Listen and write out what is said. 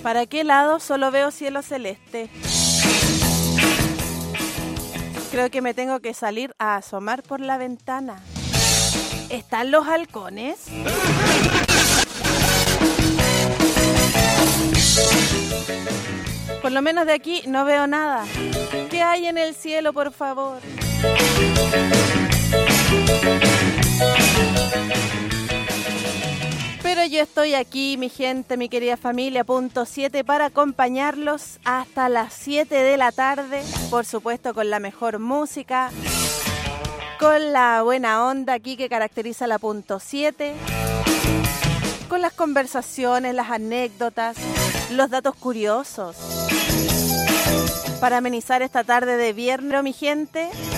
¿Para qué lado? Solo veo cielo celeste. Creo que me tengo que salir a asomar por la ventana. ¿Están los halcones? Por lo menos de aquí no veo nada. ¿Qué hay en el cielo, por favor? Pero yo estoy aquí, mi gente, mi querida familia, punto 7, para acompañarlos hasta las 7 de la tarde. Por supuesto, con la mejor música, con la buena onda aquí que caracteriza la punto 7, con las conversaciones, las anécdotas, los datos curiosos. Para amenizar esta tarde de viernes, mi gente,